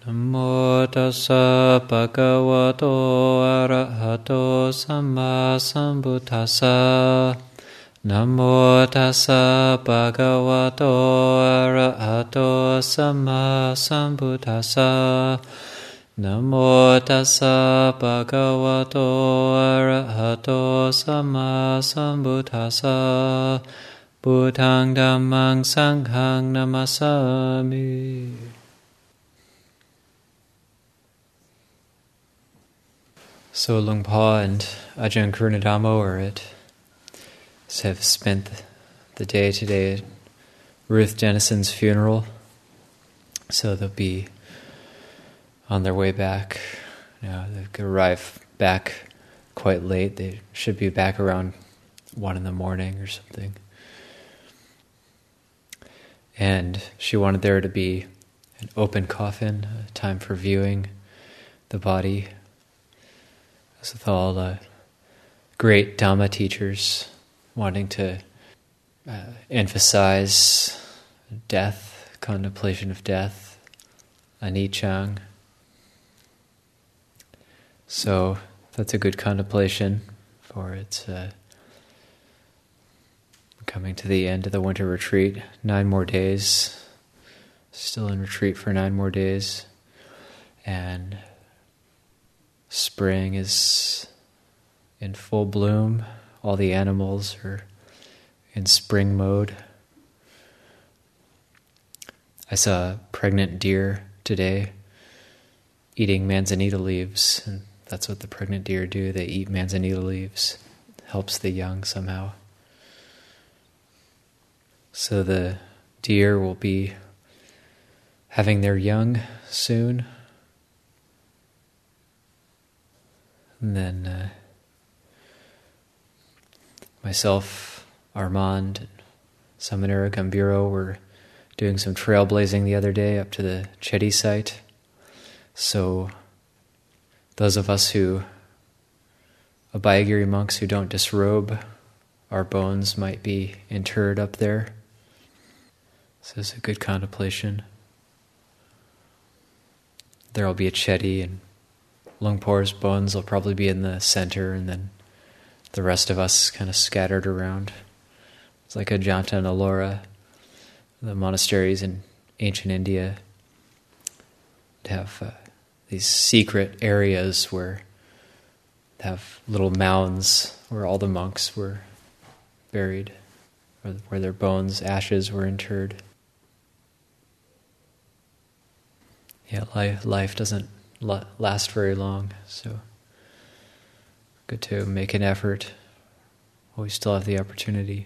Namo tassa bhagavato arahato samma sambuddhassa. Namo tassa bhagavato arahato samma sambuddhassa. Namo tassa bhagavato arahato samma sambuddhassa. Buddhang dhammang sanghang namasami. So Luang Por and Ajahn Karunadhammo have spent the day today at Ruth Dennison's funeral. So they'll be on their way back. They could arrive back quite late. They should be back around 1 a.m. or something. And she wanted there to be an open coffin, a time for viewing the body. As with all the great Dhamma teachers wanting to emphasize death, contemplation of death, anicca. So that's a good contemplation for its coming to the end of the winter retreat. 9 more days, still in retreat for 9 more days, and spring is in full bloom. All the animals are in spring mode. I saw a pregnant deer today eating manzanita leaves, and that's what the pregnant deer do. They eat manzanita leaves. It helps the young somehow. So the deer will be having their young soon. And then myself, Armand, and Samanera Gambiro were doing some trailblazing the other day up to the Chedi site. So those of us Abhayagiri monks who don't disrobe, our bones might be interred up there. So it's a good contemplation. There will be a Chedi, and Luang Por's bones will probably be in the center, and then the rest of us kind of scattered around. It's like Ajanta and Ellora, the monasteries in ancient India, have these secret areas where they have little mounds where all the monks were buried, or where their bones, ashes were interred. Yeah, life doesn't last very long, so good to make an effort while we still have the opportunity.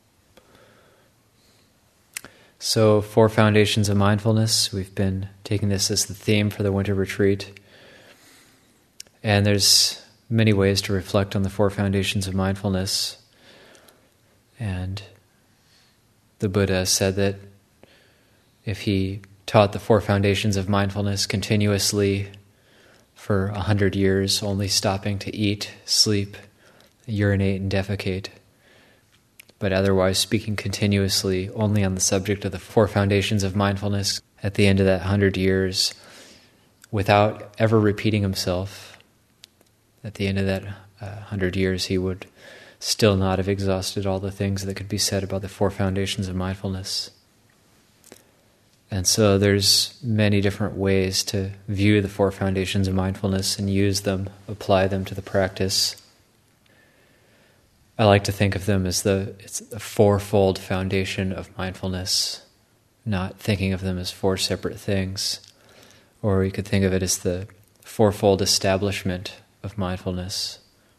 So 4 foundations of mindfulness. We've been taking this as the theme for the winter retreat, and there's many ways to reflect on the 4 foundations of mindfulness. And the Buddha said that if he taught the 4 foundations of mindfulness continuously for 100 years, only stopping to eat, sleep, urinate, and defecate, but otherwise speaking continuously only on the subject of the 4 foundations of mindfulness, at the end of that 100 years, without ever repeating himself, at the end of that 100 years, he would still not have exhausted all the things that could be said about the 4 foundations of mindfulness. And so there's many different ways to view the 4 foundations of mindfulness and use them, apply them to the practice. I like to think of them as it's a 4-fold foundation of mindfulness, not thinking of them as 4 separate things. Or you could think of it as the 4-fold establishment of mindfulness,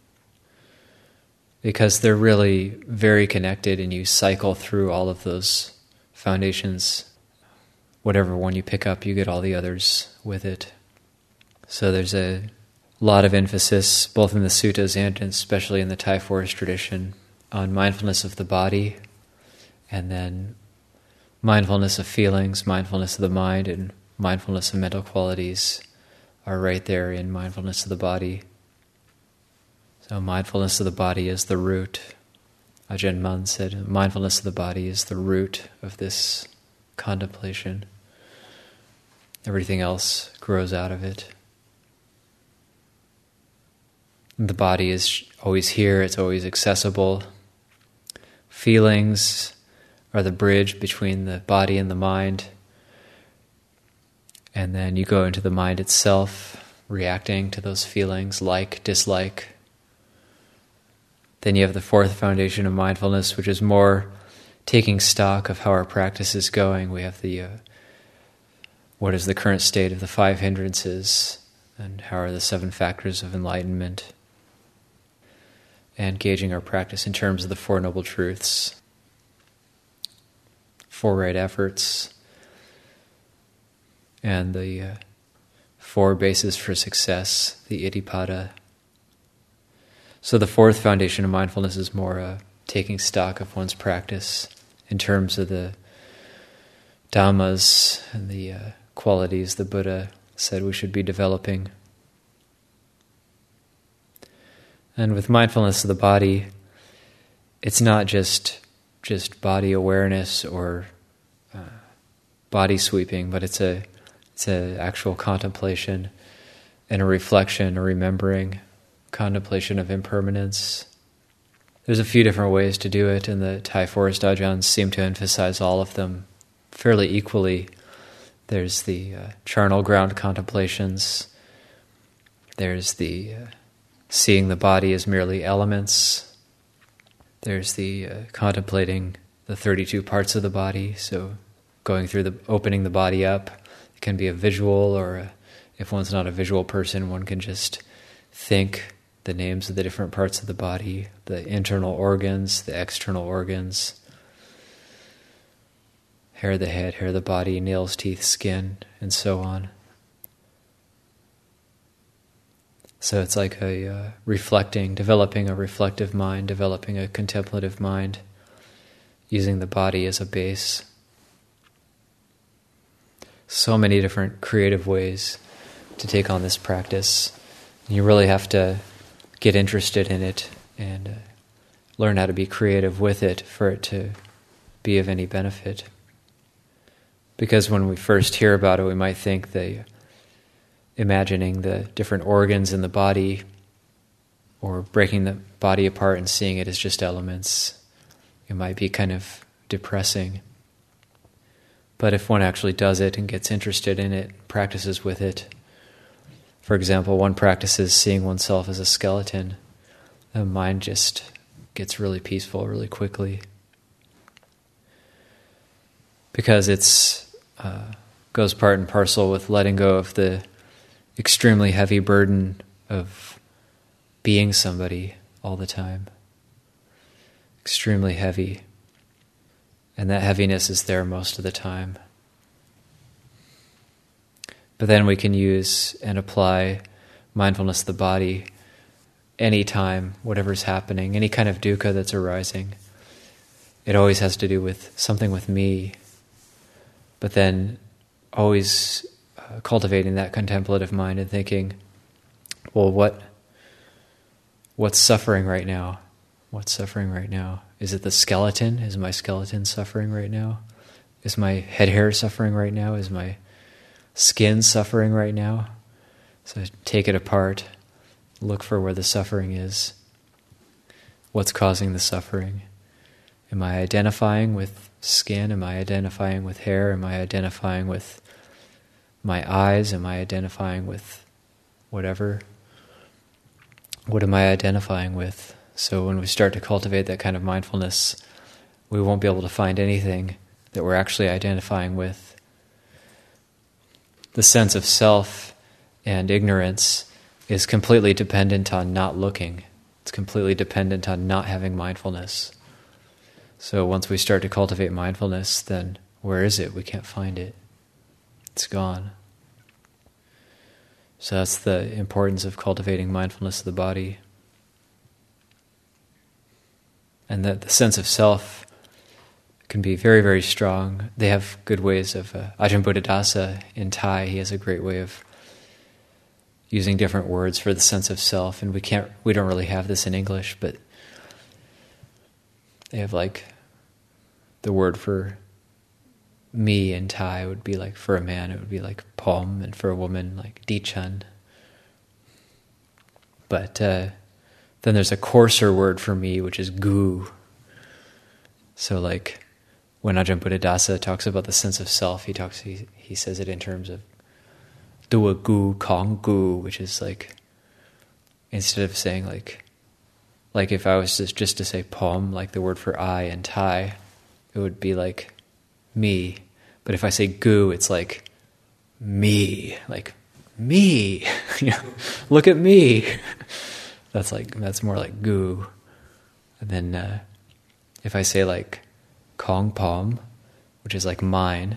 because they're really very connected, and you cycle through all of those foundations. Whatever one you pick up, you get all the others with it. So there's a lot of emphasis, both in the suttas and especially in the Thai forest tradition, on mindfulness of the body, and then mindfulness of feelings, mindfulness of the mind, and mindfulness of mental qualities are right there in mindfulness of the body. So mindfulness of the body is the root. Ajahn Mun said, mindfulness of the body is the root of this contemplation. Everything else grows out of it. And the body is always here, it's always accessible. Feelings are the bridge between the body and the mind. And then you go into the mind itself, reacting to those feelings, like, dislike. Then you have the fourth foundation of mindfulness, which is more taking stock of how our practice is going. We have the what is the current state of the 5 hindrances, and how are the 7 factors of enlightenment, and gauging our practice in terms of the 4 noble truths, 4 right efforts, and the 4 bases for success, the Iddhipada. So the fourth foundation of mindfulness is more taking stock of one's practice in terms of the dhammas and the qualities the Buddha said we should be developing. And with mindfulness of the body, it's not just body awareness or body sweeping, but it's a actual contemplation and a reflection, a remembering, contemplation of impermanence. There's a few different ways to do it, and the Thai Forest Ajahns seem to emphasize all of them fairly equally. There's the charnel ground contemplations. There's the seeing the body as merely elements. There's the contemplating the 32 parts of the body, so going through opening the body up. It can be a visual, or if one's not a visual person, one can just think the names of the different parts of the body, the internal organs, the external organs, hair of the head, hair of the body, nails, teeth, skin, and so on. So it's like developing a reflective mind, developing a contemplative mind, using the body as a base. So many different creative ways to take on this practice. You really have to get interested in it and learn how to be creative with it for it to be of any benefit. Because when we first hear about it, we might think imagining the different organs in the body, or breaking the body apart and seeing it as just elements, it might be kind of depressing. But if one actually does it and gets interested in it, practices with it, for example, one practices seeing oneself as a skeleton, the mind just gets really peaceful really quickly. Because it's goes part and parcel with letting go of the extremely heavy burden of being somebody all the time. Extremely heavy. And that heaviness is there most of the time. But then we can use and apply mindfulness of the body anytime, whatever's happening, any kind of dukkha that's arising. It always has to do with something with me. But then always cultivating that contemplative mind and thinking, well, what's suffering right now? What's suffering right now? Is it the skeleton? Is my skeleton suffering right now? Is my head hair suffering right now? Is my skin suffering right now? So take it apart, look for where the suffering is. What's causing the suffering? Am I identifying with skin? Am I identifying with hair? Am I identifying with my eyes? Am I identifying with whatever? What am I identifying with? So when we start to cultivate that kind of mindfulness, we won't be able to find anything that we're actually identifying with. The sense of self and ignorance is completely dependent on not looking. It's completely dependent on not having mindfulness. So once we start to cultivate mindfulness, then where is it? We can't find it. It's gone. So that's the importance of cultivating mindfulness of the body. And that the sense of self can be very, very strong. They have good ways of, Ajahn Buddhadasa in Thai, he has a great way of using different words for the sense of self, and we don't really have this in English, but they have like the word for me in Thai would be like, for a man, it would be like pom, and for a woman, like dichan. But then there's a coarser word for me, which is gu. So like when Ajahn Buddhadasa talks about the sense of self, he says it in terms of dua gu, kong gu, which is like, instead of saying like if I was just to say pom, like the word for I in Thai, it would be like me. But if I say gu, it's like me, like me. Look at me. That's more like gu. And then if I say like kong pom, which is like mine,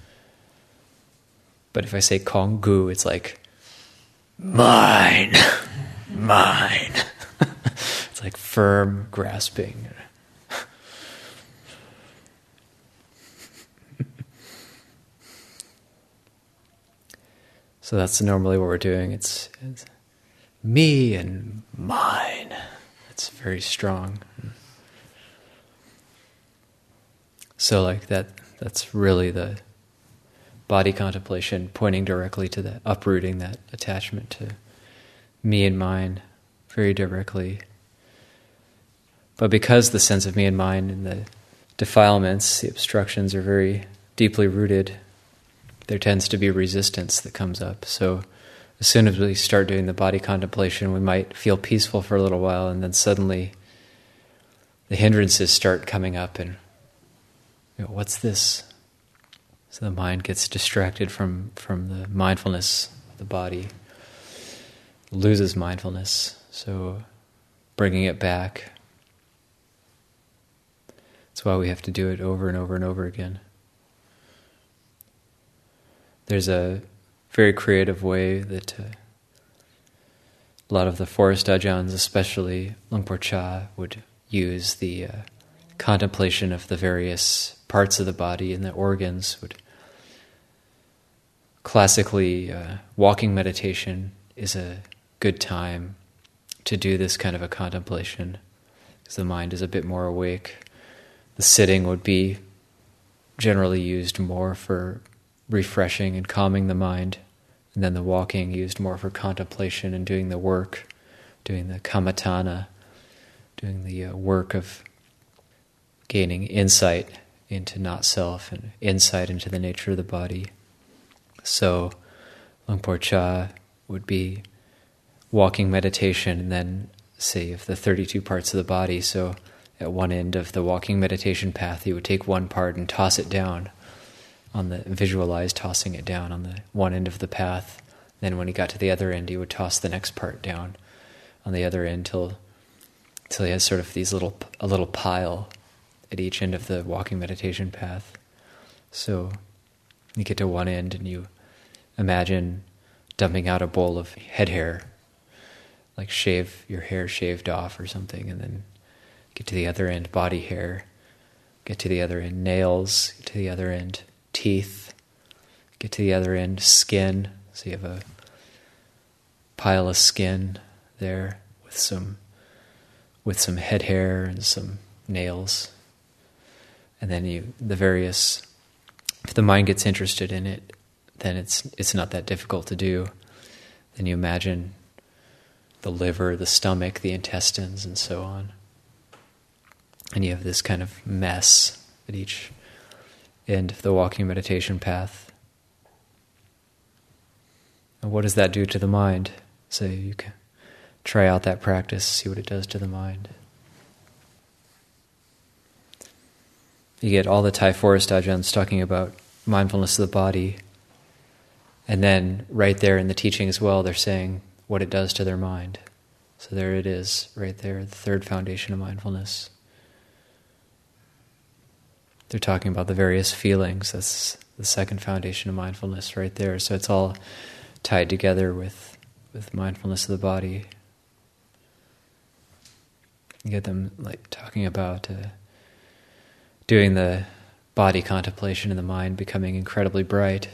but if I say kong gu, it's like mine, mine. It's like firm grasping. So that's normally what we're doing. It's me and mine. It's very strong. So like that's really the body contemplation, pointing directly to that, uprooting that attachment to me and mine very directly. But because the sense of me and mine and the defilements, the obstructions are very deeply rooted, there tends to be resistance that comes up. So as soon as we start doing the body contemplation, we might feel peaceful for a little while, and then suddenly the hindrances start coming up, and what's this? So the mind gets distracted from the mindfulness of the body, loses mindfulness. So bringing it back. That's why we have to do it over and over and over again. There's a very creative way that a lot of the forest ajahns, especially Luang Por would use the contemplation of the various parts of the body and the organs. Would classically, walking meditation is a good time to do this kind of a contemplation because the mind is a bit more awake. The sitting would be generally used more for refreshing and calming the mind, and then the walking used more for contemplation and doing the work, doing the kammatthana, doing the work of gaining insight into not self and insight into the nature of the body. So Luang Por Chah would be walking meditation, and then say of the 32 parts of the body, so at one end of the walking meditation path, he would take one part and toss it down visualize tossing it down on the one end of the path. Then when he got to the other end, he would toss the next part down on the other end till he has sort of a little pile at each end of the walking meditation path. So you get to one end and you imagine dumping out a bowl of head hair, like shave your hair shaved off or something, and then get to the other end, body hair, get to the other end, nails, get to the other end, teeth, get to the other end, skin. So you have a pile of skin there with some head hair and some nails. And then if the mind gets interested in it, then it's not that difficult to do. Then you imagine the liver, the stomach, the intestines, and so on. And you have this kind of mess at each end of the walking meditation path. And what does that do to the mind? So you can try out that practice, see what it does to the mind. You get all the Thai forest ajahns talking about mindfulness of the body, and then right there in the teaching as well, they're saying what it does to their mind. So there it is, right there, the third foundation of mindfulness. They're talking about the various feelings. That's the second foundation of mindfulness right there. So it's all tied together with mindfulness of the body. You get them like talking about doing the body contemplation and the mind becoming incredibly bright.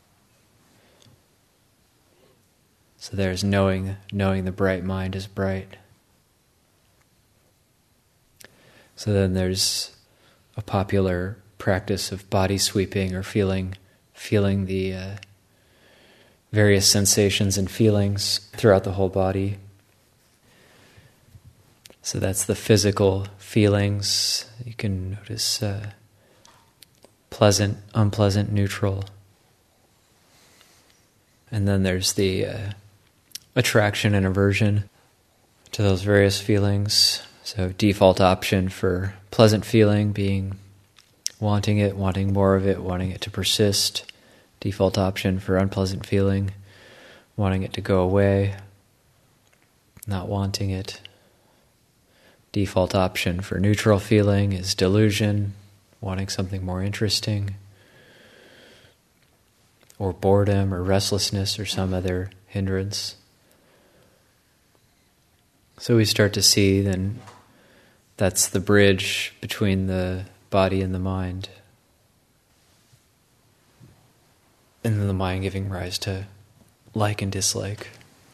So there's knowing the bright mind is bright. So then there's a popular practice of body sweeping or feeling the various sensations and feelings throughout the whole body. So that's the physical feelings. You can notice pleasant, unpleasant, neutral. And then there's the attraction and aversion to those various feelings. So default option for pleasant feeling being wanting it, wanting more of it, wanting it to persist. Default option for unpleasant feeling, wanting it to go away, not wanting it. Default option for neutral feeling is delusion, wanting something more interesting, or boredom or restlessness or some other hindrance. So we start to see then that's the bridge between the body and the mind. And then the mind giving rise to like and dislike.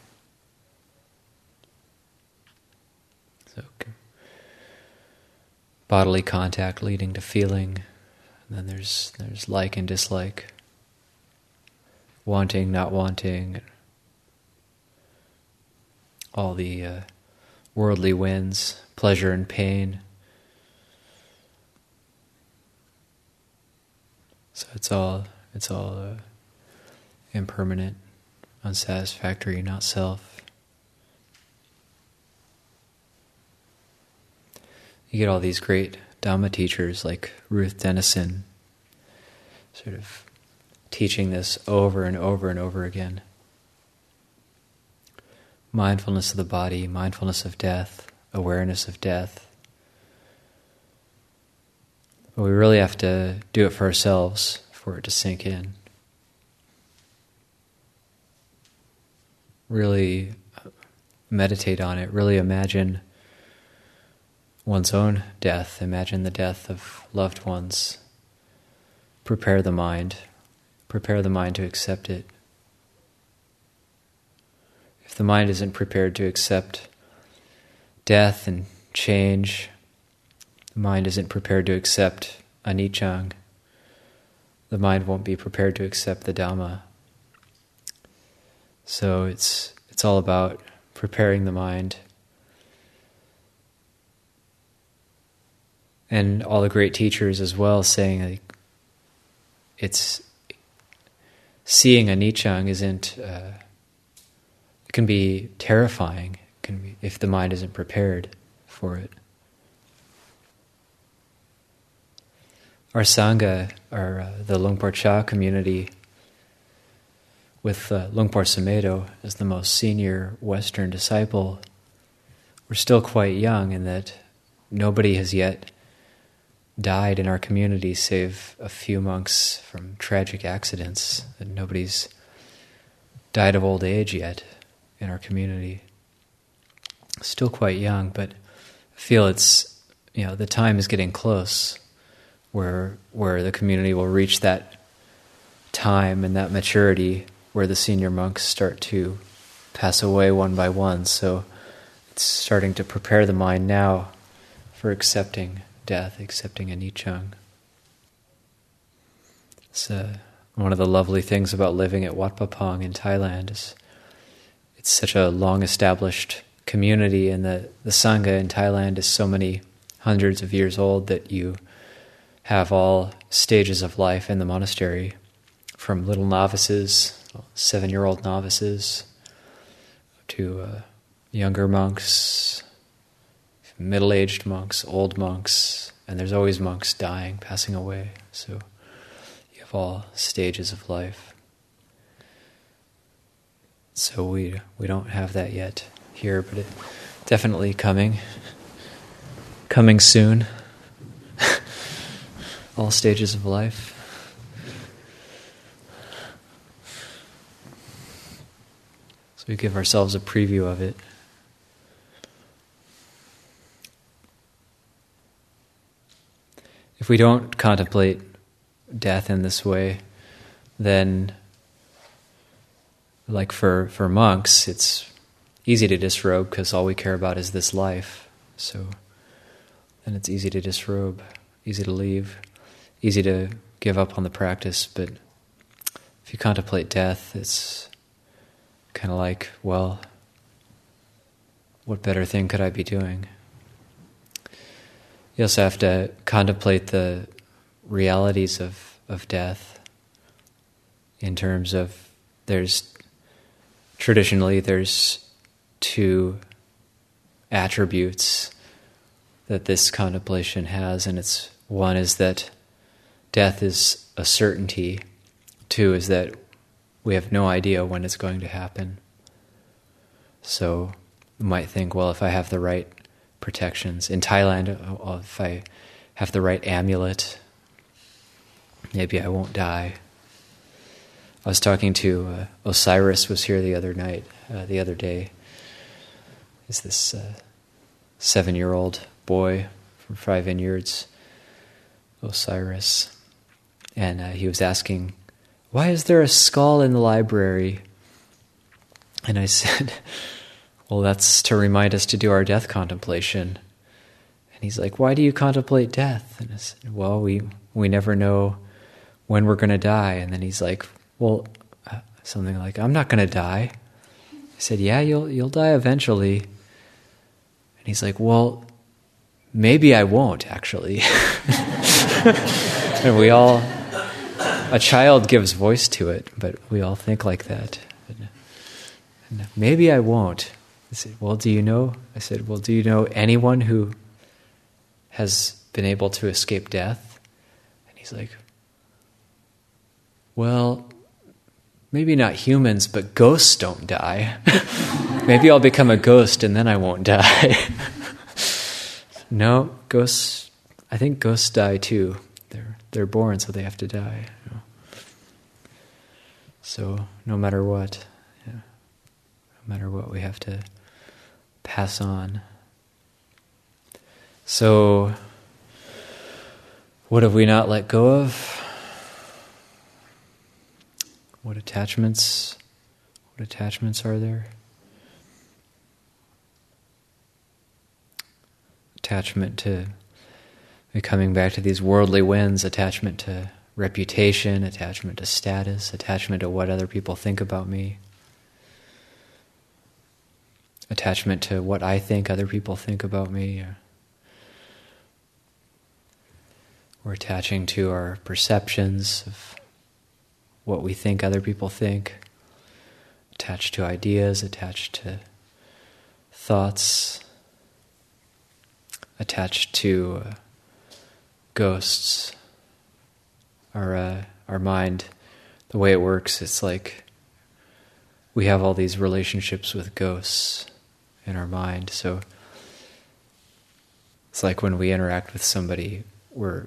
So bodily contact leading to feeling. And then there's like and dislike. Wanting, not wanting. All the worldly winds, pleasure and pain. So it's all impermanent, unsatisfactory, not self. You get all these great Dhamma teachers like Ruth Denison sort of teaching this over and over and over again. Mindfulness of the body, mindfulness of death, awareness of death. But we really have to do it for ourselves for it to sink in. Really meditate on it, really imagine one's own death, imagine the death of loved ones. Prepare the mind to accept it. If the mind isn't prepared to accept death and change, the mind isn't prepared to accept anicca, the mind won't be prepared to accept the Dhamma. So it's all about preparing the mind. And all the great teachers as well saying like, it's seeing anicca isn't it can be terrifying. It can be, if the mind isn't prepared for it. Our Sangha, the Lungpor Cha community, with Lungpor Sumedho as the most senior Western disciple, we're still quite young in that nobody has yet died in our community save a few monks from tragic accidents, and nobody's died of old age yet in our community. Still quite young, but I feel it's, the time is getting close where the community will reach that time and that maturity where the senior monks start to pass away one by one. So it's starting to prepare the mind now for accepting death, accepting anicca. It's one of the lovely things about living at Wat Pah Pong in Thailand is it's such a long-established community, and the Sangha in Thailand is so many hundreds of years old that you have all stages of life in the monastery, from little novices, 7-year-old novices, to younger monks, middle-aged monks, old monks, and there's always monks dying, passing away. So you have all stages of life. So we don't have that yet here, but it definitely coming soon. All stages of life. So we give ourselves a preview of it. If we don't contemplate death in this way, then, like for monks, it's easy to disrobe because all we care about is this life. So then it's easy to disrobe, easy to leave. easy to give up on the practice, but if you contemplate death, it's kind of like, well, what better thing could I be doing? You also have to contemplate the realities of death in terms of traditionally there's two attributes that this contemplation has, and it's one is that death is a certainty. Two is that we have no idea when it's going to happen. So you might think, well, if I have the right protections in Thailand, if I have the right amulet, maybe I won't die. I was talking to Osiris was here the other day. Is this 7-year-old boy from Five Vineyards, Osiris, and he was asking, why is there a skull in the library? And I said, well, that's to remind us to do our death contemplation. And he's like, why do you contemplate death? And I said, well, we never know when we're going to die. And then he's like, well, something like, I'm not going to die. I said, yeah, you'll die eventually. And he's like, well, maybe I won't, actually. And a child gives voice to it, but we all think like that. And maybe I won't. I said, well, do you know? I said, well, do you know anyone who has been able to escape death? And he's like, well, maybe not humans, but ghosts don't die. Maybe I'll become a ghost and then I won't die. No, ghosts, I think ghosts die too. They're born, so they have to die. You know. So no matter what, we have to pass on. So what have we not let go of? What attachments are there? Attachment to coming back to these worldly winds, attachment to reputation, attachment to status, attachment to what other people think about me, attachment to what I think other people think about me. We're attaching to our perceptions of what we think other people think, attached to ideas, attached to thoughts, attached to ghosts. Our mind, the way it works, it's like we have all these relationships with ghosts in our mind. So it's like when we interact with somebody, or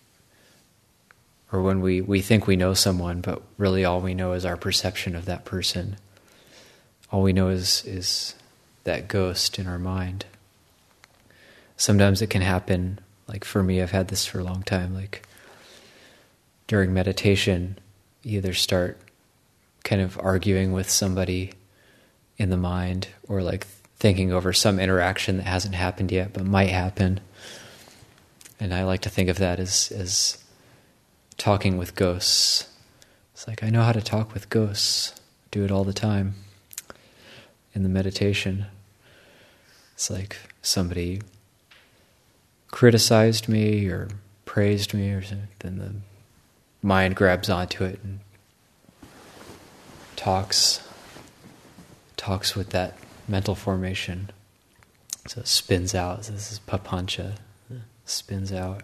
when we think we know someone, but really all we know is our perception of that person. All we know is that ghost in our mind. Sometimes it can happen, like for me, I've had this for a long time, like during meditation, you either start kind of arguing with somebody in the mind, or like thinking over some interaction that hasn't happened yet, but might happen. And I like to think of that as talking with ghosts. It's like, I know how to talk with ghosts. Do it all the time in the meditation. It's like somebody criticized me or praised me, or something, then the mind grabs onto it and talks with that mental formation. So it spins out. So this is papancha. Spins out.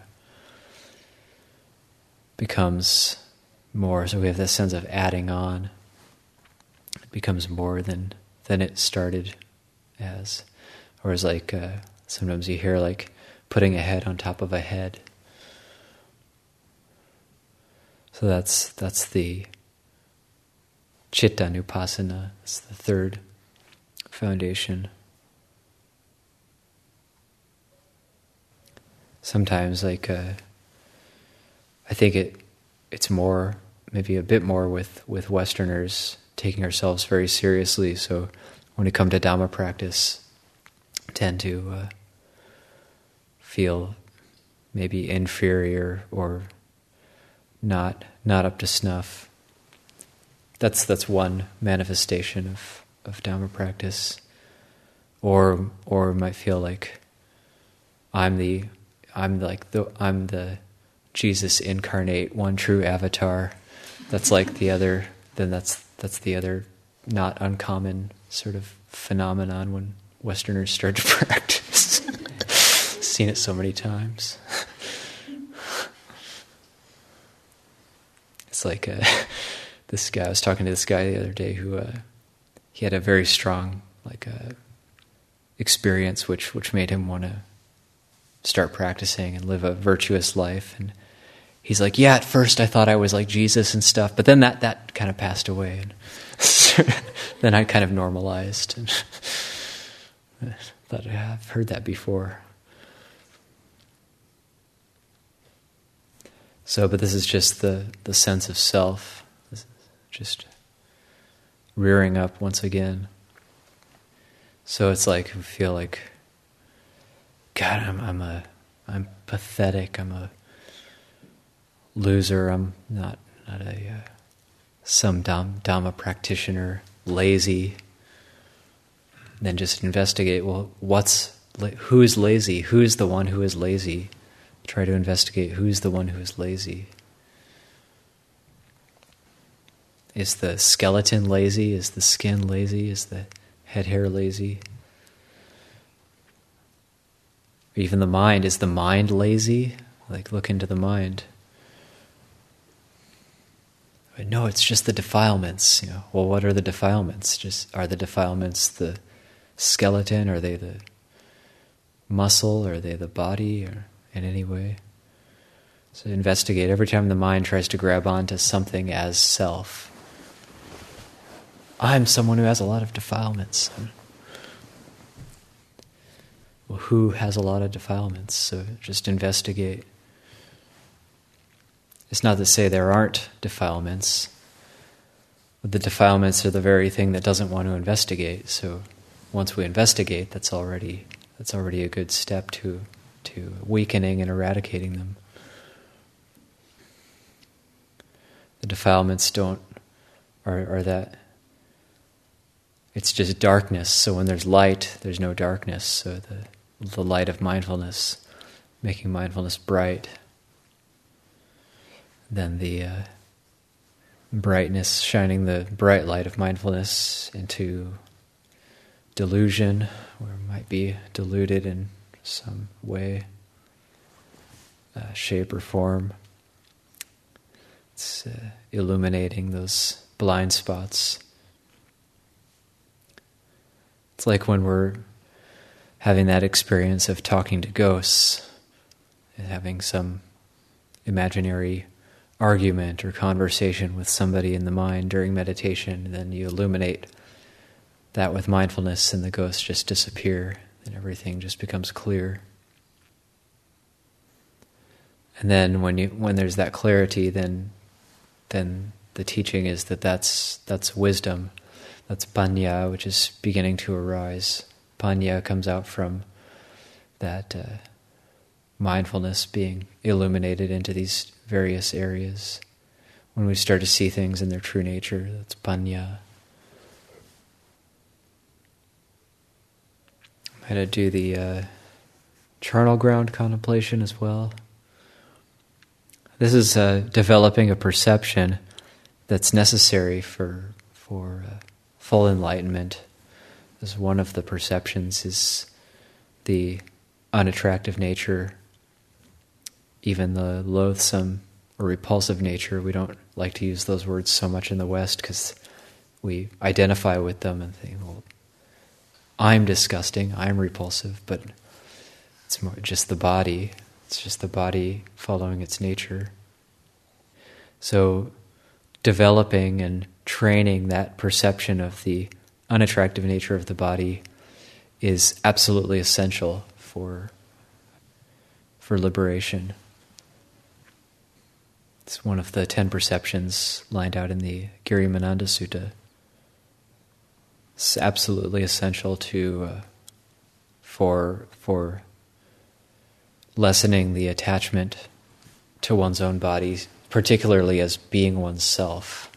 Becomes more. So we have this sense of adding on. It becomes more than it started as. Or as like sometimes you hear like putting a head on top of a head. So that's the Chittanupassana. It's the third foundation. Sometimes, like I think it's more, maybe a bit more with Westerners taking ourselves very seriously. So when we come to Dhamma practice, tend to feel maybe inferior or not up to snuff. That's one manifestation of Dhamma practice. Or might feel like I'm the Jesus incarnate, one true avatar. That's like the other. Then that's the other not uncommon sort of phenomenon when Westerners start to practice. Seen it so many times. It's like this guy. I was talking to this guy the other day who he had a very strong experience which made him want to start practicing and live a virtuous life. And he's like, yeah, at first I thought I was like Jesus and stuff, but then that kind of passed away, and then I kind of normalized. And I thought, yeah, I've heard that before. So, but this is just the sense of self, just rearing up once again. So it's like I feel like, God, I'm pathetic. I'm a loser. I'm not some Dhamma practitioner, lazy. Then just investigate. Well, who is lazy? Who is the one who is lazy? Try to investigate who's the one who is lazy. Is the skeleton lazy? Is the skin lazy? Is the head hair lazy? Or even the mind. Is the mind lazy? Like, look into the mind. But no, it's just the defilements. Well, what are the defilements? Are the defilements the skeleton? Are they the muscle? Are they the body? Or in any way? So investigate every time the mind tries to grab onto something as self. I'm someone who has a lot of defilements. Well, who has a lot of defilements? So just investigate. It's not to say there aren't defilements, but the defilements are the very thing that doesn't want to investigate. So once we investigate, that's already a good step to weakening and eradicating them. The defilements are that it's just darkness. So when there's light, there's no darkness. So the light of mindfulness, making mindfulness bright. Then the brightness, shining the bright light of mindfulness into delusion, or it might be deluded in some way, shape or form. It's illuminating those blind spots. It's like when we're having that experience of talking to ghosts, and having some imaginary argument or conversation with somebody in the mind during meditation, and then you illuminate that with mindfulness and the ghosts just disappear, and everything just becomes clear. And then when there's that clarity, then the teaching is that's wisdom. That's panya, which is beginning to arise. Panya comes out from that mindfulness being illuminated into these various areas. When we start to see things in their true nature, that's panya. I'm going to do the charnel ground contemplation as well. This is developing a perception that's necessary for full enlightenment. As one of the perceptions is the unattractive nature, even the loathsome or repulsive nature. We don't like to use those words so much in the West because we identify with them and think, well, I'm disgusting, I'm repulsive, but it's more just the body. It's just the body following its nature. So developing and training that perception of the unattractive nature of the body is absolutely essential for liberation. It's one of the 10 perceptions lined out in the Girimananda Sutta. It's absolutely essential for lessening the attachment to one's own body particularly as being oneself.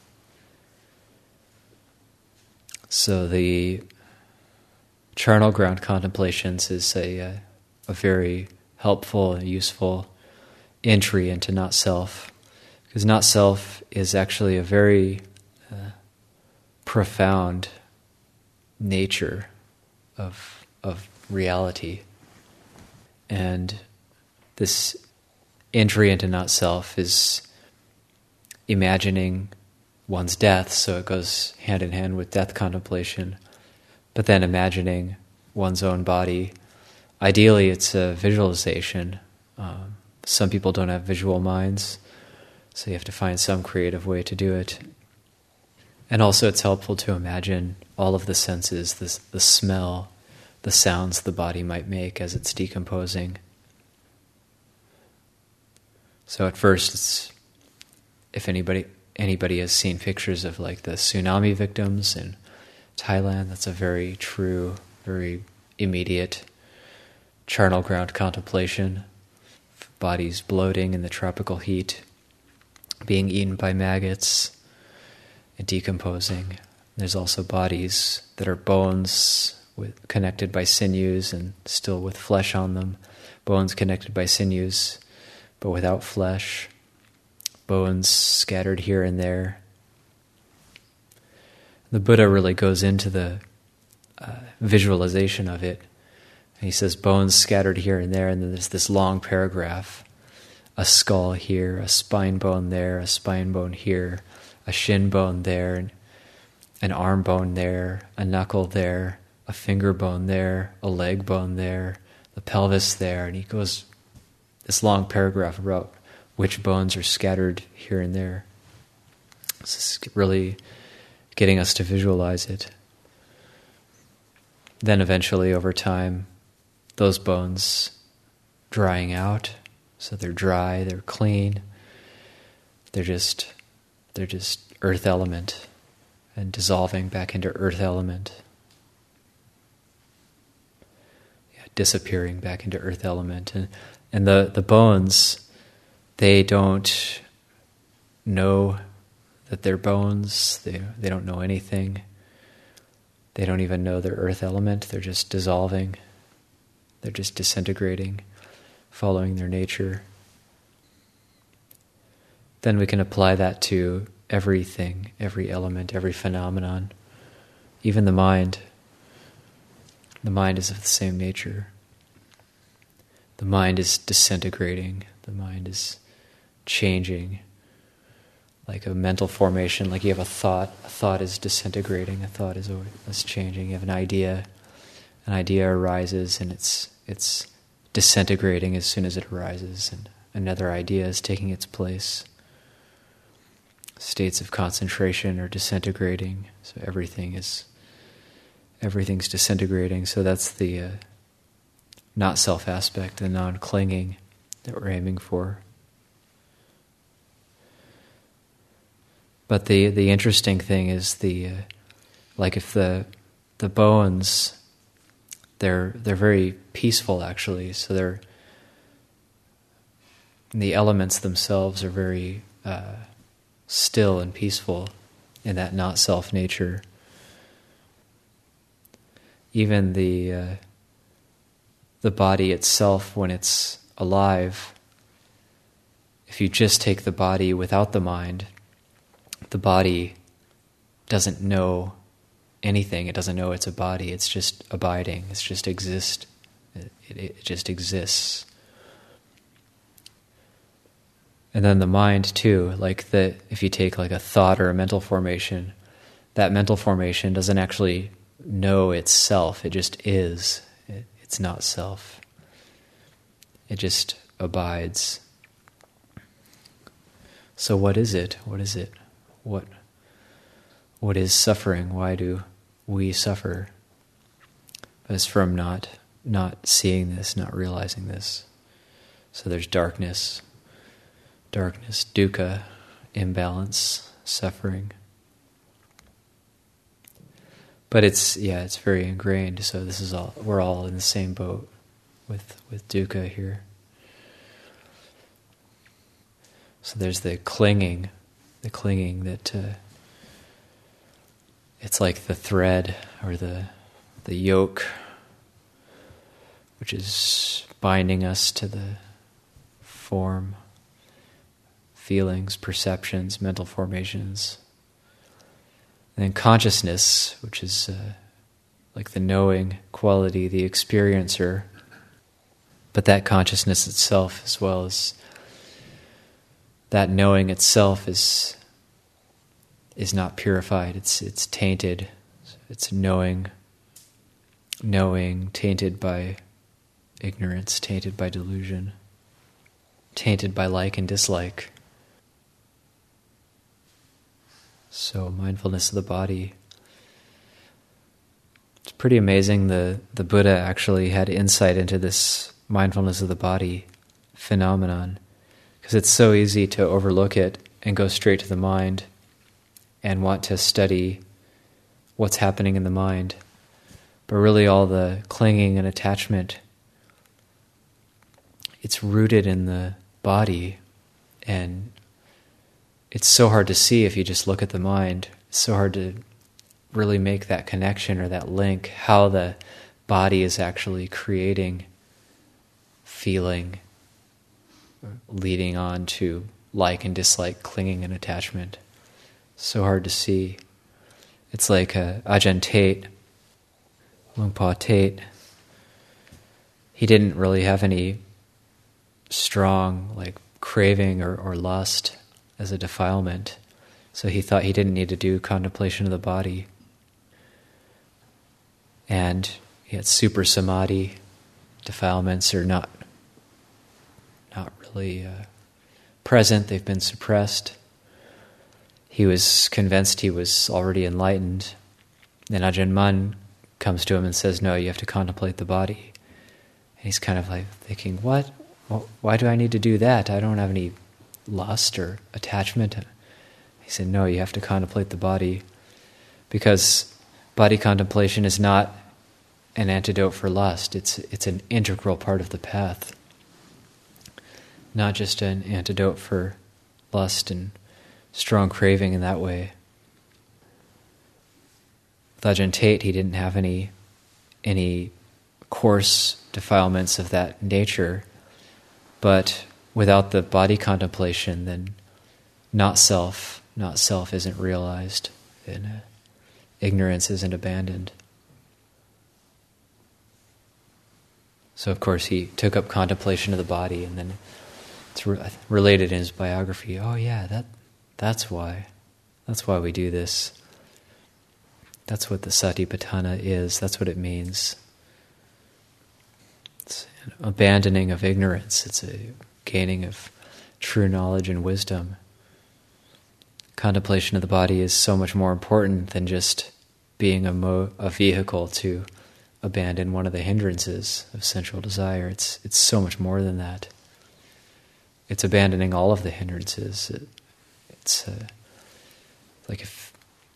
So the charnel ground contemplations is a very helpful and useful entry into not self, because not self is actually a very profound nature of reality. And this entry into not self is imagining one's death, so it goes hand in hand with death contemplation, but then imagining one's own body. Ideally, it's a visualization. Some people don't have visual minds, so you have to find some creative way to do it. And also it's helpful to imagine all of the senses, the smell, the sounds the body might make as it's decomposing. So at first, it's, if anybody has seen pictures of like the tsunami victims in Thailand, that's a very true, very immediate charnel ground contemplation. Bodies bloating in the tropical heat, being eaten by maggots and decomposing. There's also bodies that are bones connected by sinews and still with flesh on them. Bones connected by sinews but without flesh. Bones scattered here and there. The Buddha really goes into the visualization of it. And he says bones scattered here and there, and then there's this long paragraph. A skull here, a spine bone there, a spine bone here, a shin bone there, an arm bone there, a knuckle there, a finger bone there, a leg bone there, the pelvis there, and he goes this long paragraph about which bones are scattered here and there. This is really getting us to visualize it. Then eventually, over time, those bones drying out, so they're dry, they're clean, they're just earth element and dissolving back into earth element. Yeah, disappearing back into earth element. And the bones, they don't know that they're bones, they don't know anything. They don't even know their earth element, they're just dissolving, they're just disintegrating, following their nature. Then we can apply that to everything, every element, every phenomenon, even the mind. The mind is of the same nature. The mind is disintegrating, the mind is changing, like a mental formation, like you have a thought is disintegrating, a thought is changing. You have an idea arises and it's disintegrating as soon as it arises, and another idea is taking its place. States of concentration are disintegrating, so everything's disintegrating. So that's the not self aspect, the non-clinging that we're aiming for. But the interesting thing is like if the bones, they're very peaceful actually. So the elements themselves are very still and peaceful in that not self nature. Even the body itself, when it's alive, if you just take the body without the mind, the body doesn't know anything. It doesn't know it's a body. It's just abiding. It's just exist. It just exists. And then the mind too, like if you take like a thought or a mental formation, that mental formation doesn't actually know itself. It just is. It's not self. It just abides. So what is it? What is it? What is suffering? Why do we suffer? But it's from not seeing this, not realizing this. So there's darkness, dukkha, imbalance, suffering. But it's very ingrained. So we're all in the same boat with dukkha here. So there's the clinging that it's like the thread or the yoke, which is binding us to the form, feelings, perceptions, mental formations. And then consciousness, which is like the knowing quality, the experiencer, but that consciousness itself, as well as that knowing itself, is not purified. It's tainted. It's knowing tainted by ignorance, tainted by delusion, tainted by like and dislike. So mindfulness of the body. It's pretty amazing. The Buddha actually had insight into this mindfulness of the body phenomenon, because it's so easy to overlook it and go straight to the mind and want to study what's happening in the mind. But really all the clinging and attachment, it's rooted in the body, and it's so hard to see if you just look at the mind. It's so hard to really make that connection or that link, how the body is actually creating feeling, leading on to like and dislike, clinging and attachment. So hard to see. It's like Ajahn Tate, Luang Por Tate. He didn't really have any strong like craving or lust as a defilement, so he thought he didn't need to do contemplation of the body. And he had super samadhi. Defilements are not really present, they've been suppressed. He was convinced he was already enlightened. Then Ajahn Mun comes to him and says, no, you have to contemplate the body. And he's kind of like thinking, what? Why do I need to do that? I don't have any lust or attachment. He said, no, you have to contemplate the body, because body contemplation is not an antidote for lust. It's an integral part of the path. Not just an antidote for lust and strong craving in that way. With Ajahn Tate, he didn't have any coarse defilements of that nature, but without the body contemplation, then not self isn't realized, and ignorance isn't abandoned. So of course he took up contemplation of the body, and then it's related in his biography. Oh yeah, that's why we do this. That's what the Satipatthana is. That's what it means. It's an abandoning of ignorance. It's a gaining of true knowledge and wisdom. Contemplation of the body is so much more important than just being a vehicle to abandon one of the hindrances of sensual desire. It's so much more than that. It's abandoning all of the hindrances. It's like if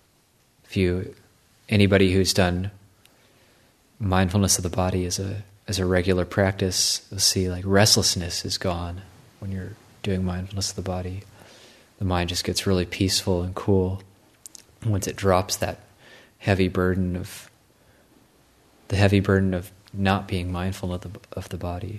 anybody who's done mindfulness of the body as a regular practice, you'll see like restlessness is gone when you're doing mindfulness of the body. The mind just gets really peaceful and cool once it drops that heavy burden of not being mindful of the body.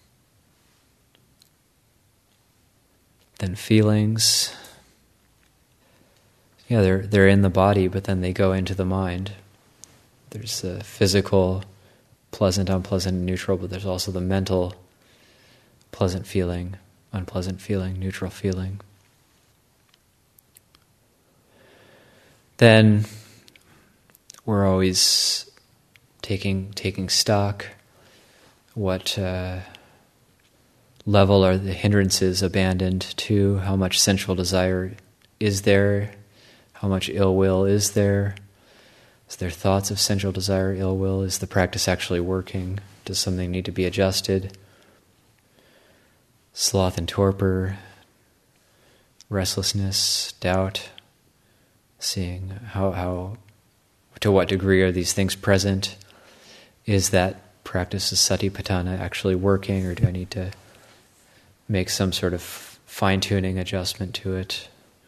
Then feelings, yeah, they're in the body, but then they go into the mind. There's the physical, pleasant, unpleasant, neutral, but there's also the mental, pleasant feeling, unpleasant feeling, neutral feeling. Then we're always taking stock. What level are the hindrances abandoned to? How much sensual desire is there? How much ill will is there? Is there thoughts of sensual desire, ill will? Is the practice actually working? Does something need to be adjusted? Sloth and torpor, restlessness, doubt, seeing how to what degree are these things present? Is that practice of Satipatthana actually working, or do I need to make some sort of fine-tuning adjustment to it.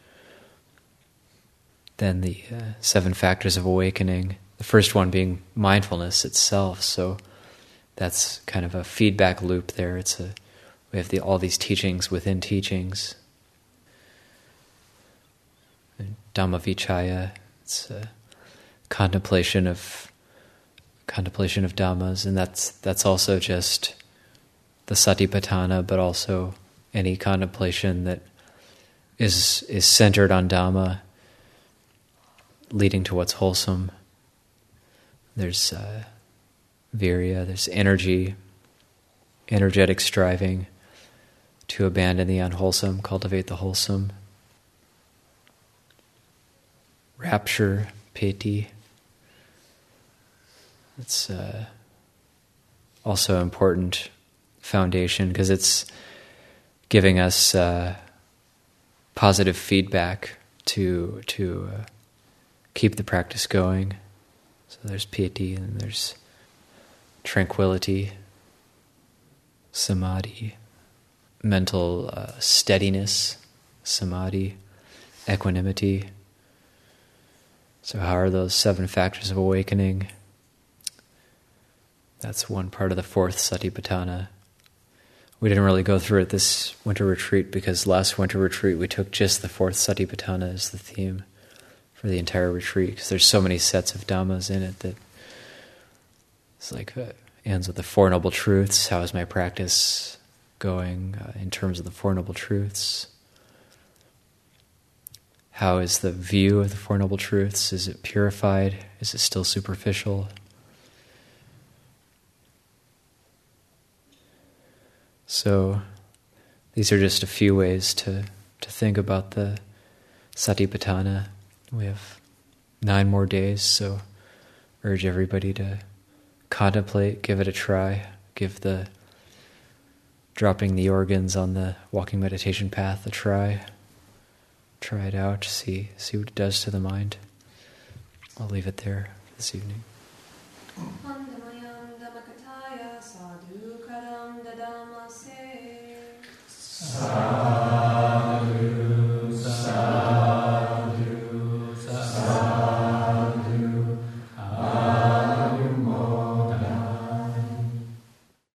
Then the 7 factors of awakening, the first one being mindfulness itself. So that's kind of a feedback loop there. We have all these teachings within teachings. And Dhammavichaya, it's a contemplation of Dhammas, and that's also just the Satipatthana, but also any contemplation that is centered on Dhamma, leading to what's wholesome. There's virya, there's energetic striving to abandon the unwholesome, cultivate the wholesome. Rapture, piti. It's also an important foundation because it's giving us positive feedback to keep the practice going. So there's piti, and there's tranquility, samadhi, mental steadiness, samadhi, equanimity. So how are those 7 factors of awakening? That's one part of the 4th Satipatthana. We didn't really go through it this winter retreat because last winter retreat we took just the 4th Satipatthana as the theme for the entire retreat, because there's so many sets of Dhammas in it that it's like ends with the 4 Noble Truths. How is my practice going in terms of the 4 Noble Truths? How is the view of the 4 Noble Truths? Is it purified? Is it still superficial? So these are just a few ways to think about the Satipatthana. We have 9 more days, so urge everybody to contemplate, give it a try, give the dropping the organs on the walking meditation path a try. Try it out, see what it does to the mind. I'll leave it there for this evening. Sadhu